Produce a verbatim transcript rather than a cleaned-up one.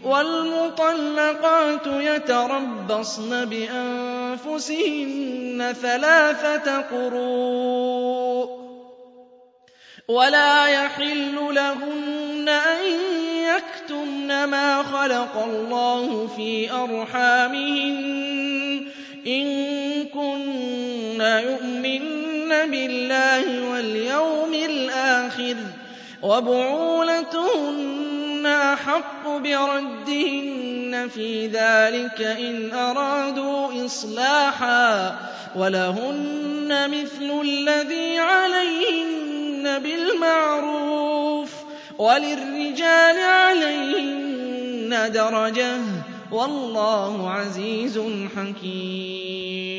وَالْمُطَلَّقَاتُ يَتَرَبَّصْنَ بِأَنفُسِهِنَّ ثَلَاثَةَ قُرُوءٍ ۚ وَلَا يَحِلُّ لَهُنَّ أَن يَكْتُمْنَ مَا خَلَقَ اللَّهُ فِي أَرْحَامِهِنَّ إِن كُنَّ يُؤْمِنَّ بِاللَّهِ وَالْيَوْمِ الْآخِرِ ۚ وَبُعُولَتُهُنَّ أَحَقُّ بِرَدِّهِنَّ فِي ذَٰلِكَ إِنْ أَرَادُوا إِصْلَاحًا ۚ وَلَهُنَّ مِثْلُ الَّذِي عَلَيْهِنَّ بِالْمَعْرُوفِ ۚ وَلِلرِّجَالِ عَلَيْهِنَّ دَرَجَةٌ ۗ وَاللَّهُ عَزِيزٌ حَكِيمٌ.